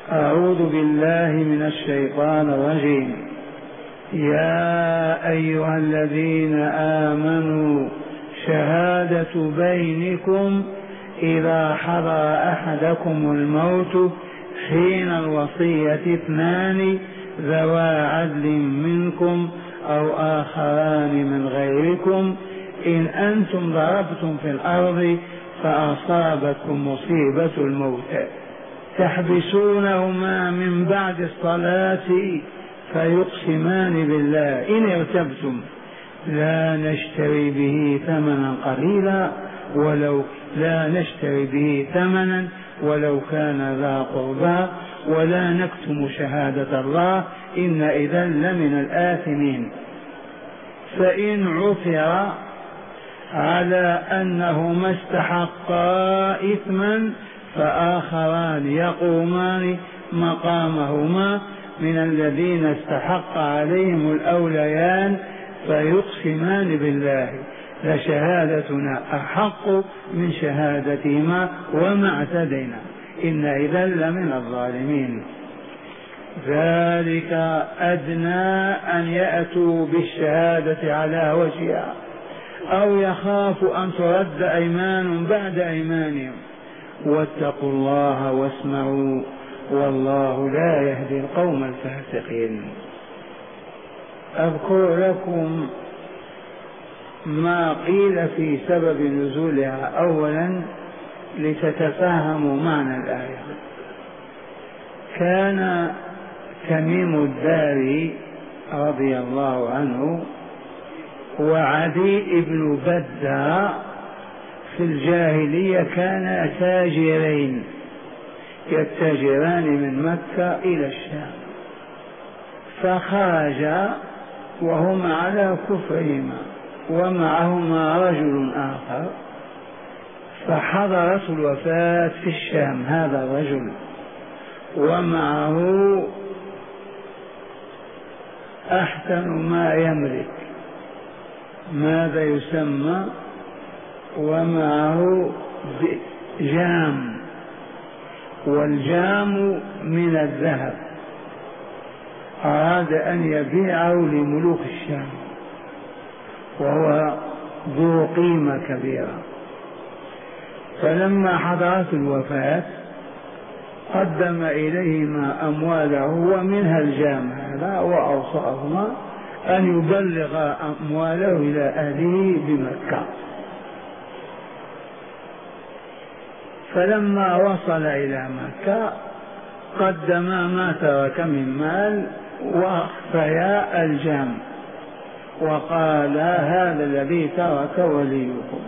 أعوذ بالله من الشيطان الرجيم. يا أيها الذين آمنوا شهادة بينكم إذا حضر أحدكم الموت حين الوصية اثنان ذوى عدل منكم أو آخران من غيركم إن أنتم ضربتم في الأرض فأصابتكم مصيبة الموت تحبسونهما من بعد الصلاة فيقسمان بالله إن ارتبتم لا نشتري به ثمنا قليلا ولو كان ذا قربى ولا نكتم شهادة الله إن إذا لمن الآثمين. فإن عثر على أنهما استحقا إثما فآخران يقومان مقامهما من الذين استحق عليهم الأوليان فيقسمان بالله لشهادتنا أحق من شهادتهما وما اعتدينا إن إذا لمن الظالمين. ذلك أدنى أن يأتوا بالشهادة على وجهها أو يخافوا أن ترد أيمان بعد أيمانهم واتقوا الله واسمعوا والله لا يهدي القوم الفاسقين. أذكر لكم ما قيل في سبب نزولها أولا لتتفاهموا معنى الآية. كان تميم الداري رضي الله عنه وعدي بن بدة في الجاهلية كانا تاجرين يتجران من مكة إلى الشام، فخرجا وهما على كفرهما ومعهما رجل آخر، فحضرت الوفاة في الشام هذا الرجل ومعه أحسن ما يملك ماذا يسمى ومعه جام، والجام من الذهب، أراد أن يبيعه لملوك الشام وهو ذو قيمة كبيرة. فلما حضرت الوفاة قدم إليهما أمواله ومنها الجام هذا وأوصاهما أن يبلغ أمواله إلى أهله بمكة. فلما وصل إلى مكة قدما ما ترك من مال واخفيا الجام وقال هذا الذي ترك وليكم.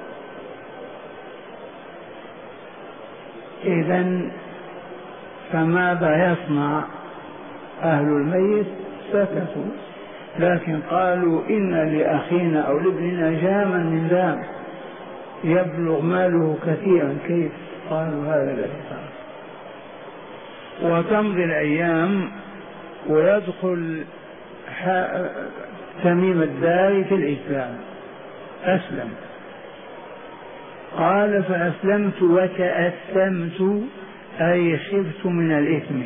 إذن فماذا يصنع أهل الميت؟ سكتوا، لكن قالوا إن لأخينا أو لابننا جاما من ذهب يبلغ ماله كثيرا، كيف؟ قالوا هذا الذي صار. وتمضي الأيام ويدخل تميم الداري في الإسلام، أسلم. قال فأسلمت وتأثمت أي خفت من الإثم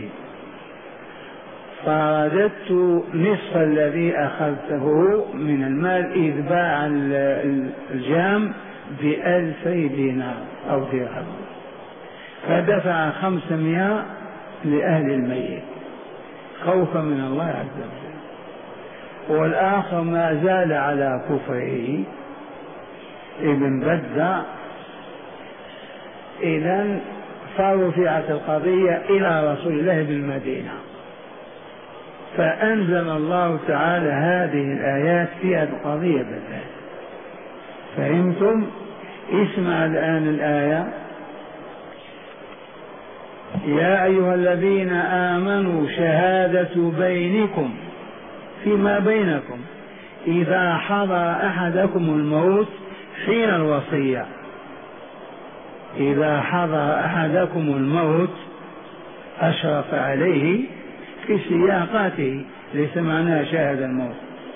فرددت نصف الذي أخذته من المال إذ باع الجام ب2000 دينار أو درهم، فدفع 500 لأهل الميت خوفا من الله عز وجل، والآخر ما زال على كفره ابن بدة. إذن فرفعت القضية إلى رسول الله بالمدينة، فأنزل الله تعالى هذه الآيات في القضية بالذات. فهمتم؟ اسمع الآن الآية: يا أيها الذين آمنوا شهادة بينكم فيما بينكم إذا حضر أحدكم الموت حين الوصية. إذا حضر أحدكم الموت أشرف عليه في سياقاته، ليس معناه شاهد الموت.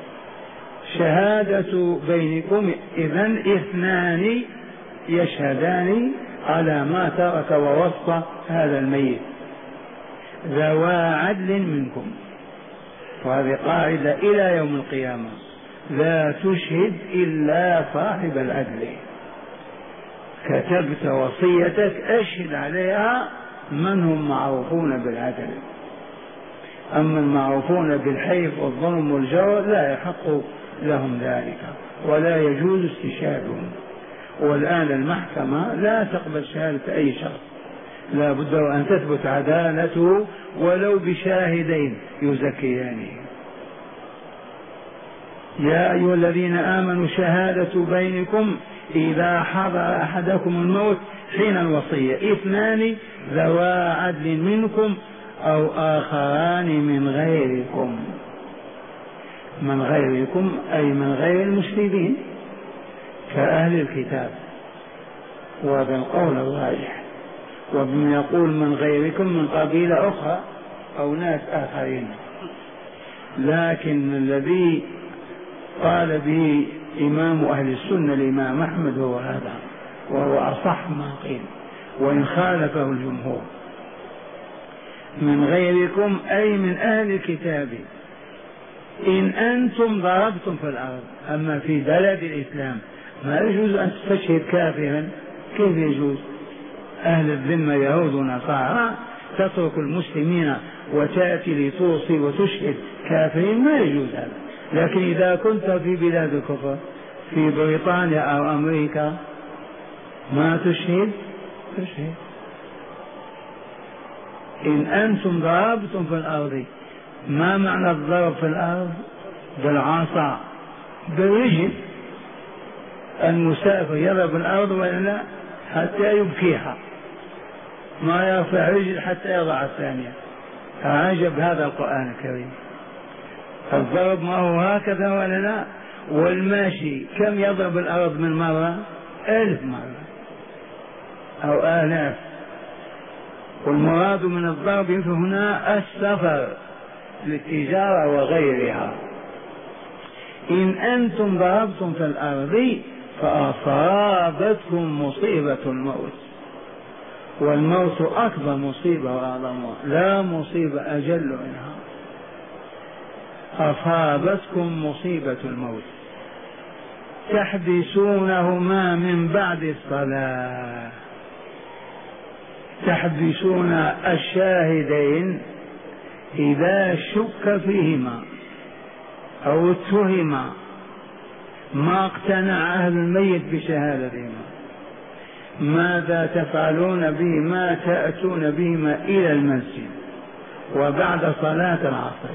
شهادة بينكم إذن اثنان يشهدان على ما ترك ووصى هذا الميت. ذوى عدل منكم، وهذه قاعدة إلى يوم القيامة، لا تشهد إلا صاحب العدل. كتبت وصيتك أشهد عليها من هم معروفون بالعدل، أما المعروفون بالحيف والظلم والجور لا يحق لهم ذلك ولا يجوز استشهادهم. والآن المحكمة لا تقبل شهادة أي شخص، لا بد أن تثبت عدالته ولو بشاهدين يزكيانه. يا أيها الذين آمنوا شهادة بينكم إذا حضر أحدكم الموت حين الوصية 2 ذوى عدل منكم أو آخران من غيركم. من غيركم أي من غير المسلمين كأهل الكتاب، وهذا القول الراجح. وابن يقول من غيركم من قبيلة أخرى أو ناس آخرين، لكن الذي قال به إمام أهل السنة الإمام أحمد هو هذا، وهو أصح ما قيل وإن خالفه الجمهور. من غيركم أي من أهل الكتاب إن أنتم ضربتم في الأرض. أما في بلد الإسلام ما يجوز أن تستشهد كافرا، كيف يجوز؟ أهل الذمة يهود ونصارى تترك المسلمين وتأتي لتوصي وتشهد كافرين، ما يجوز هذا. لكن إذا كنت في بلاد الكفر في بريطانيا أو أمريكا ما تشهد؟ تشهد. إن أنتم ضربتم في الأرض، ما معنى الضرب في الأرض؟ بالعصا بالرجل. المسافر يضرب الأرض ولا حتى يبكيها، ما يرفع رجل حتى يضع الثانية. عجب هذا القرآن الكريم. الضرب ما هو هكذا ولا لا؟ والماشي كم يضرب الأرض من مرة؟ 1000 مرة أو آلاف. والمراد من الضرب هنا السفر للتجارة وغيرها. إن أنتم ضربتم في الأرض فأصابتكم مصيبة الموت، والموت أكبر مصيبة وأعظم، لا مصيبة أجل منها. أصابتكم مصيبة الموت تحبسونهما من بعد الصلاة. تحبسون الشاهدين إذا شك فيهما أو اتهما، ما اقتنع أهل الميت بشهادتهما، ماذا تفعلون بهما؟ تأتون بهما إلى المسجد وبعد صلاة العصر.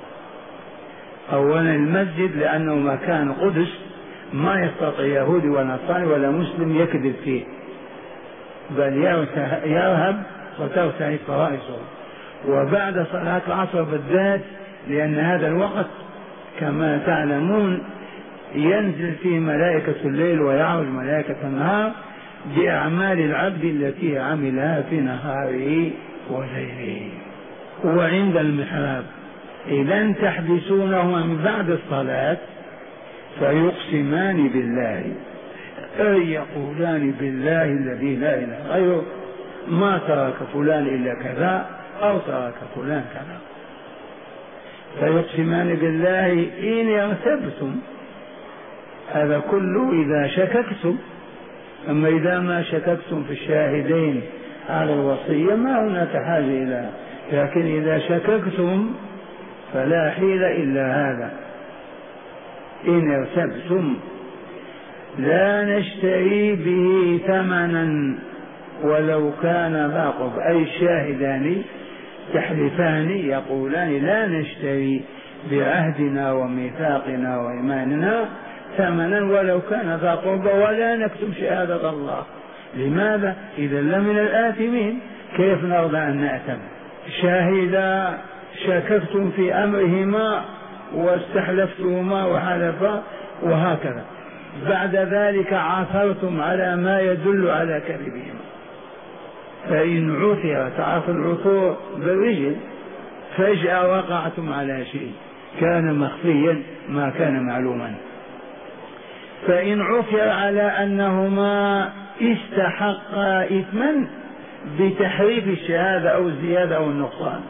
أولا المسجد لأنه مكان قدس ما يستطيع يهودي ولا نصراني ولا مسلم يكذب فيه، بل يرهب وترتعد فرائصه. وبعد صلاة العصر بالذات لأن هذا الوقت كما تعلمون ينزل فيه ملائكة الليل ويعرج ملائكة النهار بأعمال العبد التي عملها في نهاره وليله. وعند المحراب إذا تحبسونهما من بعد الصلاة فيقسمان بالله، أي يقولان بالله الذي لا إله غيره ما ترك فلان إلا كذا أو ترك فلان كذا. فيقسمان بالله إن ارتبتم، هذا كله إذا شككتم. أما إذا ما شككتم في الشاهدين على الوصية ما هناك حاجة إلى، لكن إذا شككتم فلا حيل إلا هذا. إن ارتبتم لا نشتري به ثمنا ولو كان ذا قربى، أي الشاهدان تحلفان يقولان لا نشتري بعهدنا وميثاقنا وإيماننا ثمنا ولو كان ذا قربى ولا نكتم شهادة الله. لماذا؟ إذا لمن الآثمين، كيف نرضى أن نأثم؟ شاهدا شككتم في أمرهما واستحلفتهما وحلفا وهكذا، بعد ذلك عثرتم على ما يدل على كذبهما. فإن عثر، تعرف العثور بالرجل، فجأة وقعتم على شيء كان مخفيا ما كان معلوما. فإن عثر على أنهما استحقا إثما بتحريف الشهادة أو الزيادة أو النقصان،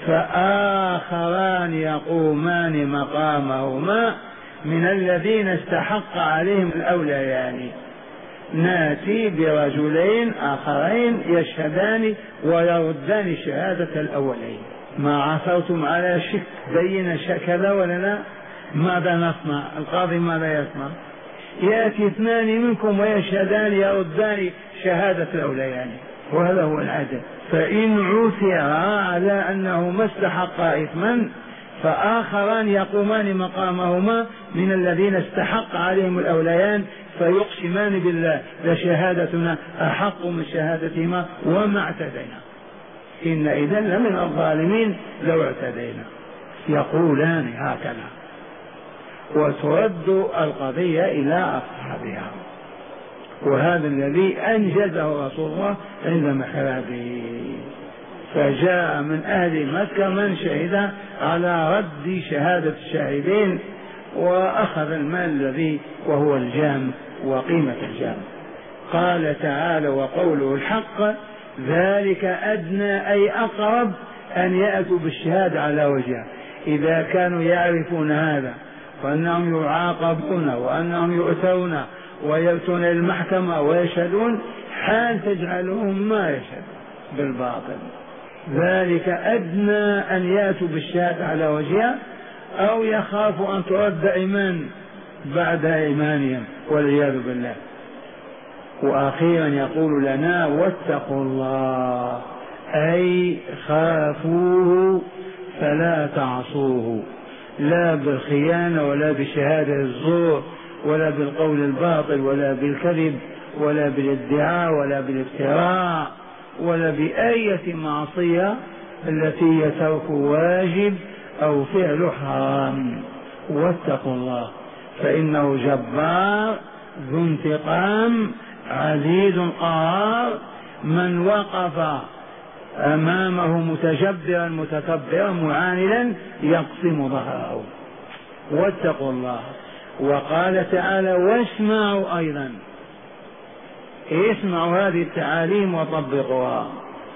فآخران يقومان مقامهما من الذين استحق عليهم الأوليان، ناتي برجلين آخرين يشهدان ويردان شهادة الأولين. ما عثرتم على شك بين كذا ولا لا؟ ماذا نصنع؟ القاضي ماذا يصنع؟ يأتي اثنان منكم ويشهدان يردان شهادة الأوليان، وهذا هو العدل. فإن عثر على أنه ما استحق إثما فآخران يقومان مقامهما من الذين استحق عليهم الأوليان فيقسمان بالله لشهادتنا أحق من شهادتهما وما اعتدينا، إن إذن لمن الظالمين لو اعتدينا. يقولان هكذا وترد القضية إلى أصحابها، وهذا الذي أنجزه رسول الله عند محرابه. فجاء من أهل مكة من شهد على رد شهادة الشاهدين وأخذ المال الذي وهو الجام وقيمة الجام. قال تعالى وقوله الحق ذلك أدنى أي أقرب أن يأتوا بالشهادة على وجهها. إذا كانوا يعرفون هذا وأنهم يعاقبون وأنهم يؤتون ويأتون المحكمة ويشهدون، حال تجعلهم ما يشهد بالباطل. ذلك أدنى أن يأتوا بالشهادة على وجهها أو يخافوا أن ترد إيمان بعد إيمانهم والعياذ بالله. وأخيرا يقول لنا واتقوا الله أي خافوه فلا تعصوه، لا بالخيانة ولا بشهادة الزور ولا بالقول الباطل ولا بالكذب ولا بالادعاء ولا بالافتراء ولا بأية معصية التي يترك واجب أو فعل حرام. واتقوا الله فإنه جبار ذو انتقام عزيز قهار، من وقف أمامه متجبرا متكبرا معاندلا يقسم ظهره. واتقوا الله. وقال تعالى واسمعوا أيضا، اسمعوا هذه التعاليم وطبقوها.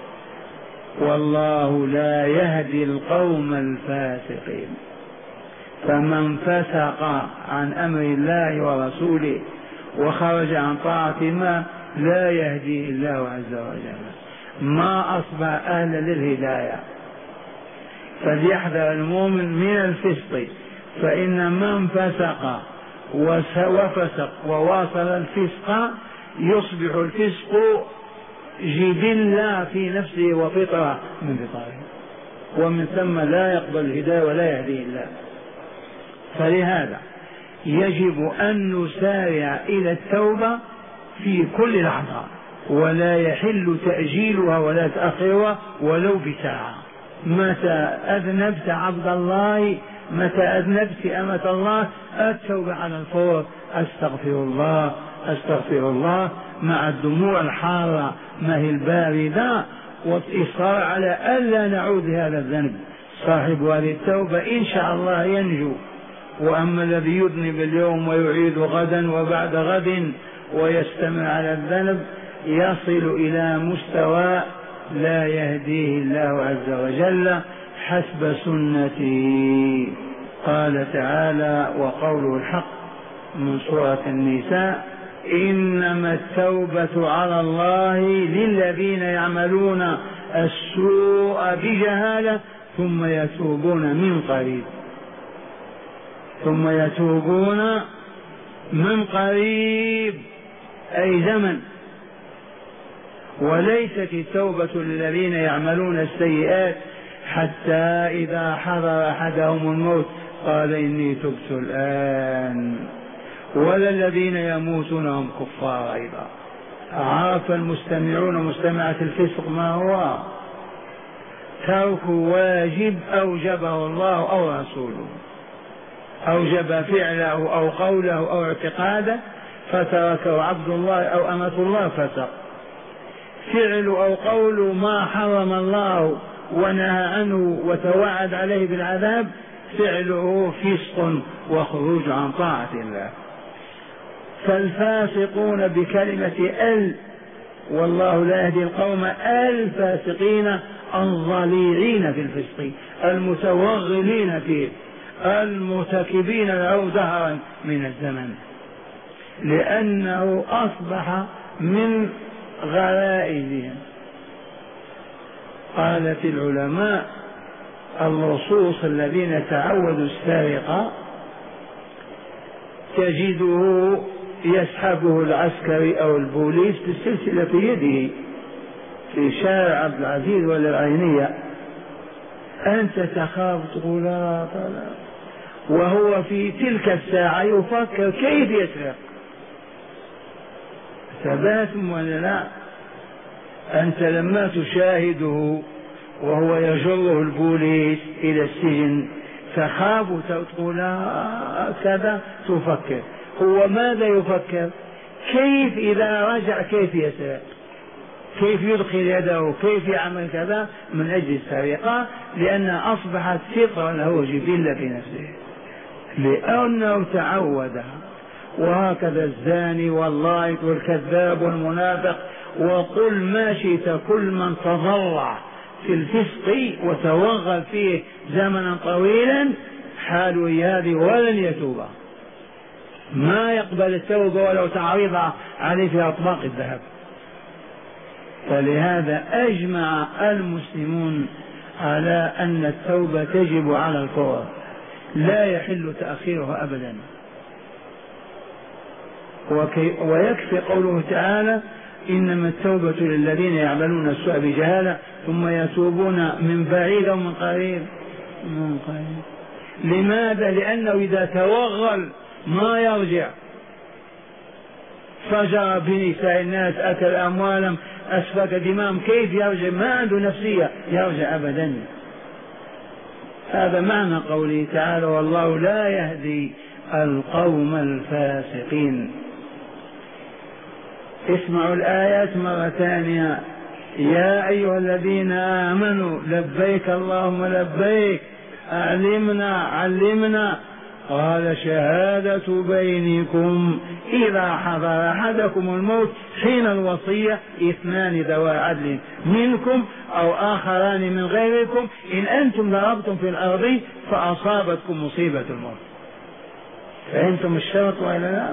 والله لا يهدي القوم الفاسقين، فمن فسق عن أمر الله ورسوله وخرج عن طاعة ما لا يهديه الله عز وجل، ما أصبح أهلا للهداية. فليحذر المؤمن من الفسق، فإن من فسق وفسق وواصل الفسق يصبح الفسق جبلة في نفسه وفطرة من فطره، ومن ثم لا يقبل الهداية ولا يهديه الله. فلهذا يجب أن نسارع إلى التوبة في كل لحظة، ولا يحل تأجيلها ولا تأخيرها ولو بساعة. متى أذنبت عبد الله، متى أذنبت أمة الله، التوبة على الفور، أستغفر الله أستغفر الله مع الدموع الحارة ما هي الباردة، والإصرار على ألا نعود هذا الذنب. صاحب هذه التوبة إن شاء الله ينجو. وأما الذي يذنب اليوم ويعيد غدا وبعد غد ويستمر على الذنب يصل إلى مستوى لا يهديه الله عز وجل حسب سنته. قال تعالى وقوله الحق من سورة النساء إنما التوبة على الله للذين يعملون السوء بجهالة ثم يتوبون من قريب، ثم يتوبون من قريب أي زمن. وليست التوبة للذين يعملون السيئات حتى إذا حضر أحدهم الموت قال إني تبت الآن، ولا الذين يموتون هم كفار أيضا. عرف المستمعون مستمعة الفسق ما هو ترك واجب أوجبه الله أو رسوله، أوجب فعله أو قوله أو اعتقاده فتركه عبد الله أو أمة الله فسق. فعل أو قول ما حرم الله ونهى عنه وتوعد عليه بالعذاب فعله فسق وخروج عن طاعة الله. فالفاسقون بكلمة والله لا يهدي القوم الفاسقين الضليعين في الفسق المتوغلين فيه المرتكبين له دهرا من الزمن، لأنه أصبح من غرائزهم. قالت العلماء اللصوص الذين تعودوا السرقة تجده يسحبه العسكري أو البوليس بالسلسلة في يده في شارع عبد العزيز ولا العينية، أنت تخاف تقول لا طلع، وهو في تلك الساعة يفكر كيف يسرق. ثبات ولا لا؟ أنت لما تشاهده وهو يجره البوليس إلى السجن تخاف تقول كذا، تفكر. هو ماذا يفكر؟ كيف إذا رجع كيف يسرق، كيف يدخل يده، كيف يعمل كذا من أجل السرقة، لأنها أصبحت فطرة له جبلة في نفسه لأنه تعودها. وهكذا الزاني واللايط والكذاب والمنافق وقل ما شئت، كل من تضرع في الفسق وتوغل فيه زمنا طويلا حاله هذه ولن يتوب، ما يقبل التوبة ولو تعرض عليه في أطباق الذهب. فلهذا أجمع المسلمون على أن التوبة تجب على الفور، لا يحل تأخيرها أبدا. ويكفي قوله تعالى إنما التوبة للذين يعملون السوء بجهالة ثم يتوبون من بعيد ومن قريب. لماذا؟ لأنه إذا توغل ما يرجع، فجر بنساء الناس، أكل أموالهم، أسفك دماءهم، كيف يرجع؟ ما عنده نفسية يرجع أبدا. هذا معنى قوله تعالى والله لا يهدي القوم الفاسقين. اسمعوا الآيات مرة ثانية. يا أيها الذين آمنوا لبيك اللهم لبيك، علمنا. قال شهادة بينكم إذا حضر أحدكم الموت حين الوصية 2 ذوى عدل منكم أو آخران من غيركم إن أنتم ضربتم في الأرض فأصابتكم مصيبة الموت. فهمتم الشرط ولا لا؟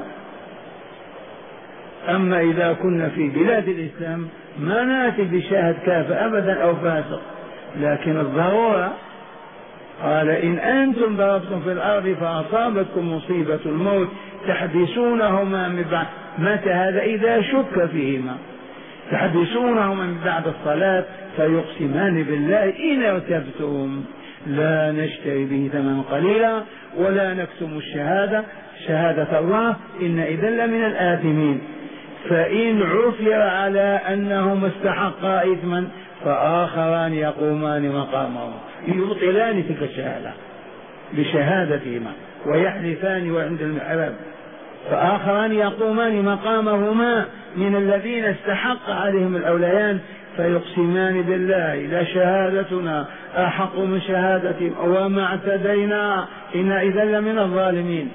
أما إذا كنا في بلاد الإسلام ما نأتي بشاهد كافر أبدا أو فاسق، لكن الضرورة. قال إن أنتم ضربتم في الأرض فأصابتكم مصيبة الموت تحبسونهما من بعد. متى هذا؟ إذا شك فيهما. تحبسونهما من بعد الصلاة فيقسمان بالله إن ارتبتم لا نشتري به ثمنا قليلا ولا نكتم شهادة الله إن إذا لمن الآثمين. فإن عثر على أنهما استحقا إثما فآخران يقومان مقامهم يبطلان تلك الشهادة بشهادتهما ويحلفان وعند المحرم، فآخران يقومان مقامهما من الذين استحق عليهم الأوليان فيقسمان بالله لشهادتنا أحق من شهادتهم وما اعتدينا إن إذا لمن الظالمين.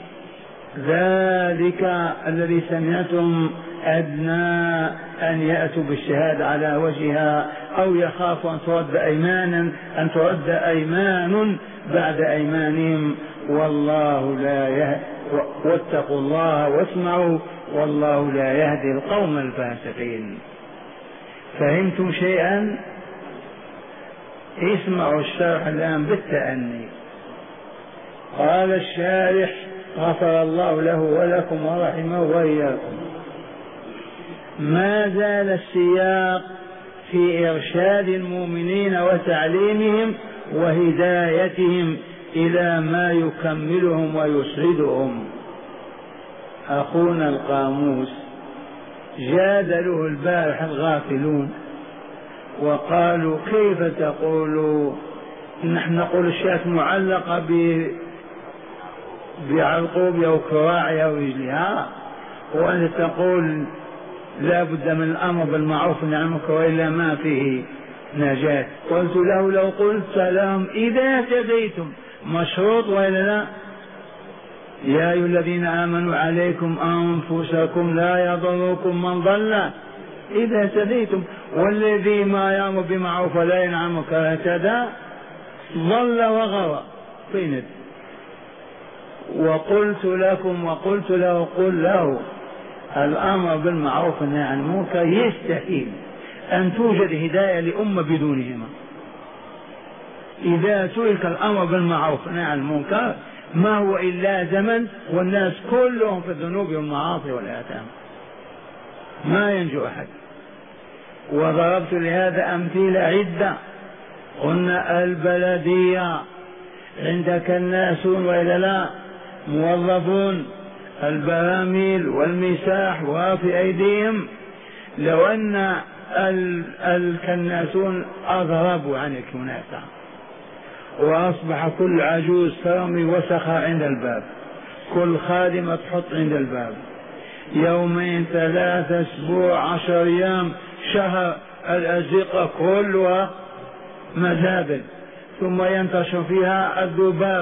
ذلك الذي سمعتم أدنى أن يأتوا بالشهادة على وجهها أو يخافوا أن ترد أيمان بعد أيمانهم والله لا يهدي. واتقوا الله واسمعوا والله لا يهدي القوم الفاسقين. فهمتم شيئا؟ اسمعوا الشرح الآن بالتأني. قال الشارح غفر الله له ولكم ورحمه وإياكم. ما زال السياق في إرشاد المؤمنين وتعليمهم وهدايتهم إلى ما يكملهم ويسعدهم. أخونا القاموس جادلوه البارح الغافلون وقالوا كيف تقول نحن نقول الشاة معلقة بعرقوبها وكراعها ورجلها وأنت تقول لا بد من الأمر بالمعروف والنهي عن المنكر وإلا ما فيه نجاة. قلت له لو قلت لهم إذا اهتديتم مشروط وإلا لا؟ يا أيها الذين آمنوا عليكم أنفسكم لا يضركم من ضل إذا اهتديتم. والذي ما يأمر بمعروف ولا ينهى عن منكر اهتدى ضل وغوى. فين؟ وقلت لكم وقلت له قل له الأمر بالمعروف والنهي عن المنكر يستحيل أن توجد هداية لأمة بدونهما. إذا ترك الأمر بالمعروف والنهي عن المنكر ما هو إلا زمن والناس كلهم في الذنوب والمعاصي والآثام، ما ينجو أحد. وضربت لهذا أمثلة عدة. قلنا البلدية عندك الناسون وإلا لا موظفون، البراميل والمساح وفي أيديهم. لو أن الكناسون أضربوا عن الكناسة وأصبح كل عجوز ترمي وسخة عند الباب، كل خادمة تحط عند الباب، يومين 3 أسبوع 10 أيام شهر الأزقة كلها مزابل، ثم ينتشر فيها الذباب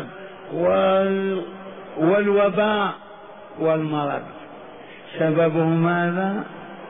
والوباء والمرض. سببه ماذا؟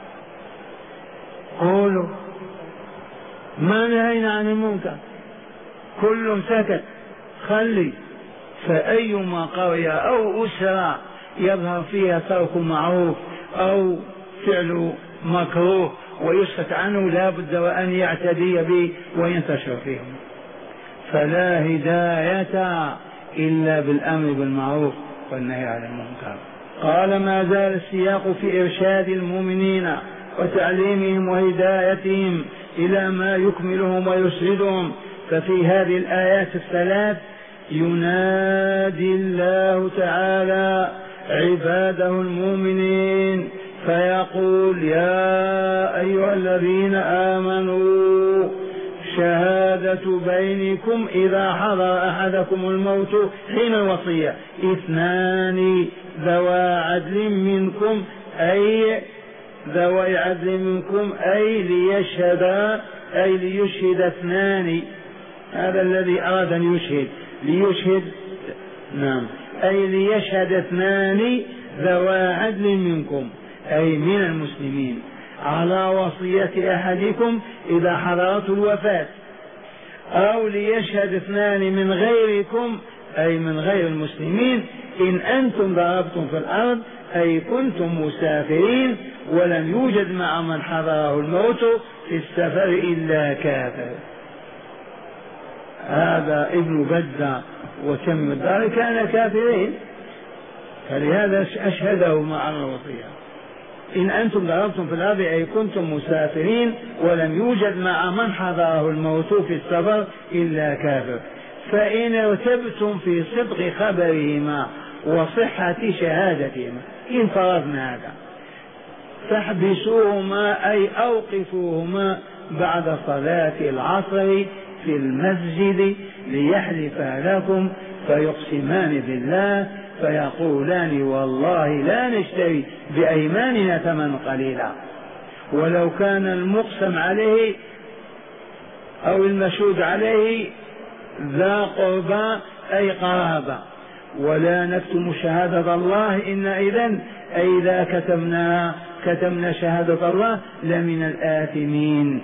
قولوا ما نهينا عن المنكر، كل سكت خلي. فأيما قرية أو أسرة يظهر فيها ترك معروف أو فعل مكروه ويسكت عنه لا بد وأن يعتدي به وينتشر فيهم. فلا هداية إلا بالأمر بالمعروف والنهي عن المنكر. قال ما زال السياق في إرشاد المؤمنين وتعليمهم وهدايتهم إلى ما يكملهم ويسعدهم. ففي هذه الآيات الثلاث ينادي الله تعالى عباده المؤمنين فيقول يا أيها الذين آمنوا شهادة بينكم إذا حضر أحدكم الموت حين الوصية 2 ذوى عدل منكم أي ذوي عدل منكم أي ليشهد 2. هذا الذي أراد أن يشهد ليشهد أي ليشهد 2 ذوى عدل منكم أي من المسلمين على وصية أحدكم إذا حضرت الوفاة، أو ليشهد 2 من غيركم أي من غير المسلمين إن أنتم ضربتم في الأرض أي كنتم مسافرين ولم يوجد مع من حضره الموت في السفر إلا كافر. هذا ابن بدة وتم الدار كان كافرين، فلهذا أشهده مع الوصية. إن أنتم ضربتم في الأرض أي كنتم مسافرين ولم يوجد مع من حضره الموت في السفر إلا كافر. فإن ارتبتم في صدق خبرهما وصحة شهادتهما إن فرضنا هذا فاحبسوهما أي أوقفوهما بعد صلاة العصر في المسجد ليحلفا لكم فيقسمان بالله فيقولان والله لا نشتري بأيماننا ثمنا قليلا، ولو كان المقسم عليه أو المشهود عليه ذا قربى أي قرابة، ولا نكتم شهادة الله إن إذن أي إذا كتمنا شهادة الله لمن الآثمين.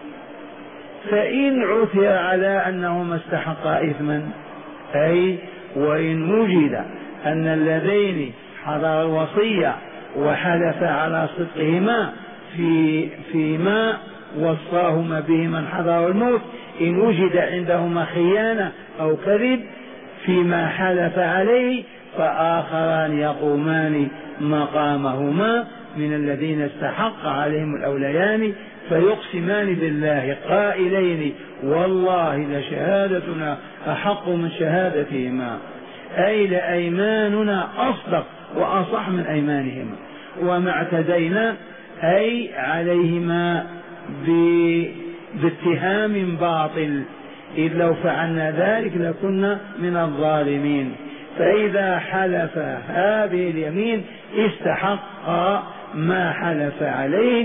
فإن عثر على أنهما استحقا إثما أي وإن وجد أن اللذين حضر الوصية وحلف على صدقهما فيما وصاهما به من حضر الموت، إن وجد عندهما خيانة أو كذب فيما حلف عليه فآخران يقومان مقامهما من الذين استحق عليهم الأوليان فيقسمان بالله قائلين والله لشهادتنا أحق من شهادتهما أي لأيماننا أصدق وأصح من أيمانهما وما اعتدينا أي عليهما باتهام باطل، إذ لو فعلنا ذلك لكنا من الظالمين. فإذا حلف هذه اليمين استحق ما حلف عليه،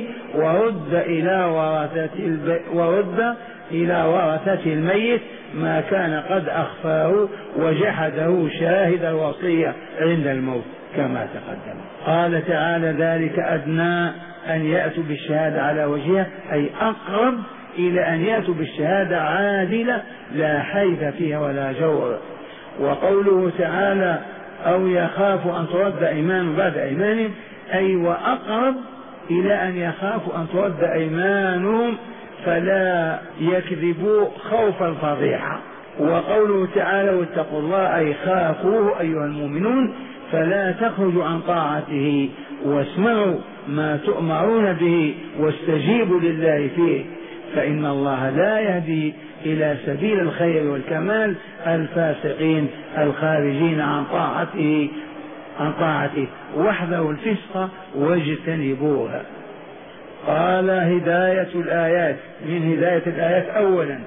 ورد إلى ورثة الميت ما كان قد أخفاه وجحده شاهد الوصية عند الموت كما تقدم. قال تعالى: ذلك أدنى أن يأتوا بالشهادة على وجهها، أي أقرب إلى أن يأتوا بالشهادة عادلة لا حيف فيها ولا جور. وقوله تعالى: أو يخاف أن ترد أيمان بعد أيمانهم، أي وأقرب إلى أن يخافوا أن ترد أيمانهم فلا يكذبوا خوف الفضيحة. وقوله تعالى: واتقوا الله، أي خافوه أيها المؤمنون فلا تخرجوا عن طاعته واسمعوا ما تؤمرون به واستجيبوا لله فيه، فإن الله لا يهدي إلى سبيل الخير والكمال الفاسقين الخارجين عن طاعته واحذروا الفسق واجتنبوها. قال: هداية الآيات، من هداية الآيات أولا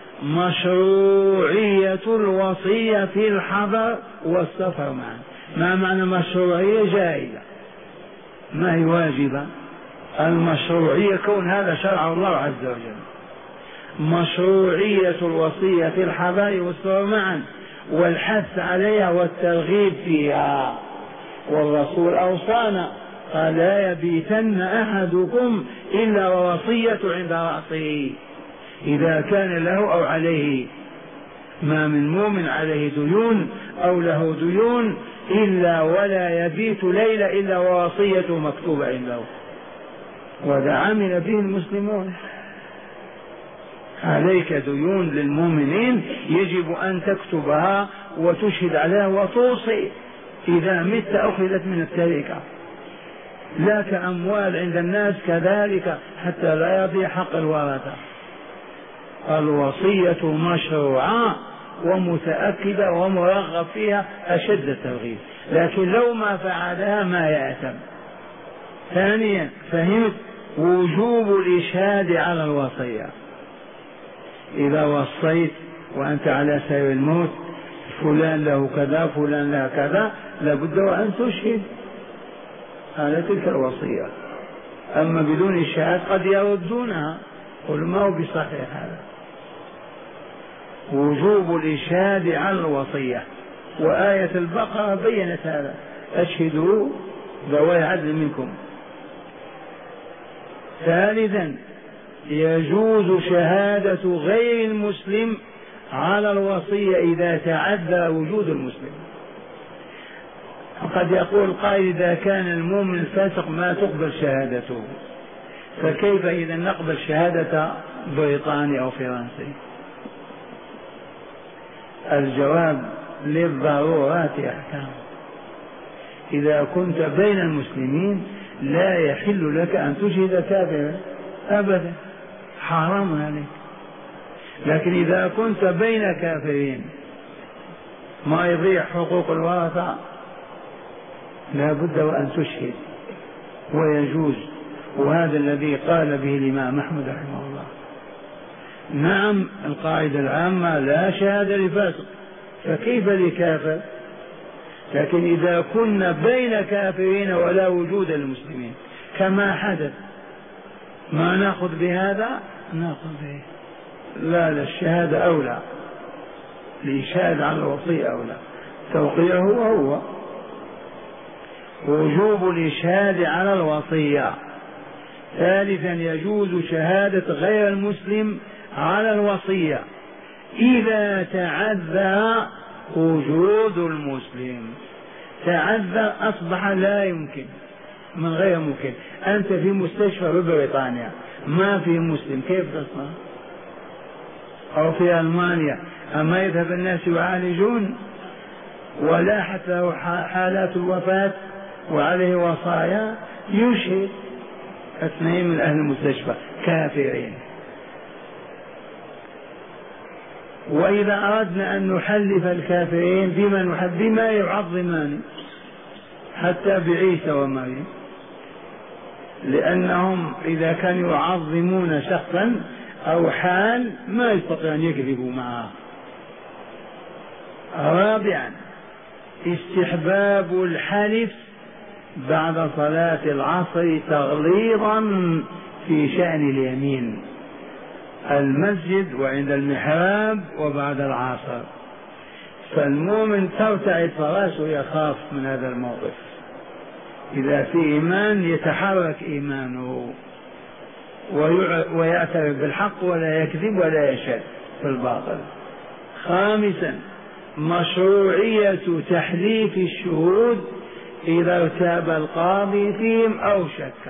مشروعية الوصية في الحضر والسفر معا. ما معنى مشروعية؟ جائزة، ما هي واجبة. المشروعية كون هذا شرع الله عز وجل. مشروعية الوصية في الحضر والسفر معا، والحث عليها والترغيب فيها. والرسول أوصانا قال: لا يبيتن أحدكم إلا ووصية عند رأسه إذا كان له أو عليه. ما من مؤمن عليه ديون أو له ديون إلا ولا يبيت ليلة إلا ووصيته مكتوبة عنده، وذا عمل به المسلمون. عليك ديون للمؤمنين يجب أن تكتبها وتشهد عليها وتوصي، إذا مت أخذت من التركة. لا كأموال عند الناس كذلك حتى لا يضيع حق الورثة. الوصية مشروعة ومتأكدة ومرغب فيها أشد الترغيب، لكن لو ما فعلها ما يأثم. ثانيا فهمت وجوب الإشهاد على الوصية. إذا وصيت وأنت على سبيل الموت فلان له كذا فلان له كذا، لابد وأن تشهد على تلك الوصية. أما بدون إشهاد قد يردونها، قل ما هو بصحيح هذا. وجوب الإشهاد على الوصية، وآية البقرة بيّنت هذا: أشهدوا ذوي عدل منكم. ثالثا يجوز شهادة غير المسلم على الوصية إذا تعذر وجود المسلم. قد يقول قائل: إذا كان المؤمن الفاسق ما تقبل شهادته، فكيف إذا نقبل شهادة بريطاني أو فرنسي؟ الجواب: للضرورات أحكام. إذا كنت بين المسلمين لا يحل لك أن تشهد كافرا أبدا، حرام عليك. لكن إذا كنت بين كافرين ما يضيع حقوق الورثة لا بد وأن تشهد ويجوز. وهذا الذي قال به الإمام أحمد رحمه الله. نعم القاعدة العامة لا شهادة لفاسق، فكيف لكافر؟ لكن إذا كنا بين كافرين ولا وجود للمسلمين كما حدث، ما نأخذ بهذا؟ نأخذ به. لا الشهادة أولى، الإشهاد على الوصية أولى، توقيعه هو. وجوب الإشهاد على الوصية. ثالثا يجوز شهادة غير المسلم على الوصية إذا تعذر وجود المسلم. تعذر أصبح لا يمكن، من غير ممكن. أنت في مستشفى ببريطانيا ما في مسلم، كيف تصنع؟ أو في ألمانيا أما يذهب الناس يعالجون ولا حتى حالات الوفاة وعليه وصايا يشهد 2 من أهل المستشفى كافرين. وإذا أردنا أن نحلف الكافرين بما يعظمان حتى بعيسى ومريم، لأنهم إذا كانوا يعظمون شخصا أو حال ما يستطيع أن يكذبوا معه. رابعا استحباب الحلف بعد صلاة العصر تغليظا في شأن اليمين، المسجد وعند المحراب وبعد العصر. فالمؤمن ترتعد فراسه يخاف من هذا الموقف. إذا في إيمان يتحرك إيمانه ويعترف بالحق ولا يكذب ولا يشهد في الباطل. خامسا مشروعية تحليف الشهود إذا ارتاب القاضي فيهم أو شك.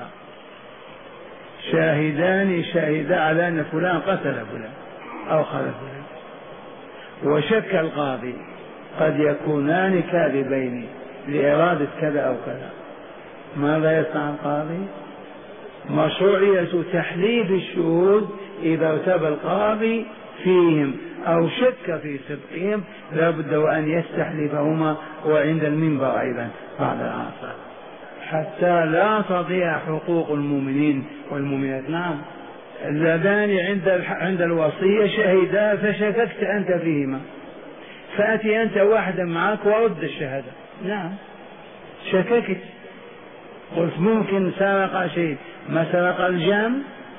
شاهدان شهدا على أن فلان قتل فلان أو خلف فلان، وشك القاضي، قد يكونان كاذبين لإرادة كذا أو كذا، ماذا يصنع القاضي؟ مشروعية تحليف الشهود إذا ارتاب القاضي فيهم أو شك في صدقهم، لا بد وأن يستحلفهما وعند المنبر أيضا بعد العصر، حتى لا تضيع حقوق المؤمنين والمؤمنات. نعم، اللذان عند الوصية شهدا فشككت أنت فيهما، فأتي أنت واحدا معك ورد الشهادة. نعم، شككت، قلت ممكن سرق شيء، ما سرق الجام.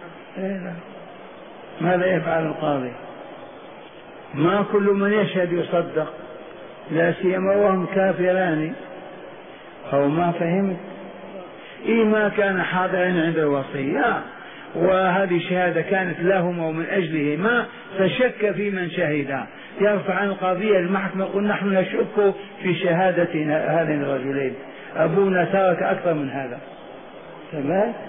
ماذا يفعل القاضي؟ ما كل من يشهد يصدق، لا سيما وهم كافران أو ما فهمت. ما كان حاضرا عند الوصية وهذه شهادة كانت لهما ومن أجلهما، فشك في من شهد، يرفع عن القضية المحكمة يقول نحن نشك في شهادة هذين الرجلين، أبونا ترك أكثر من هذا. تمام.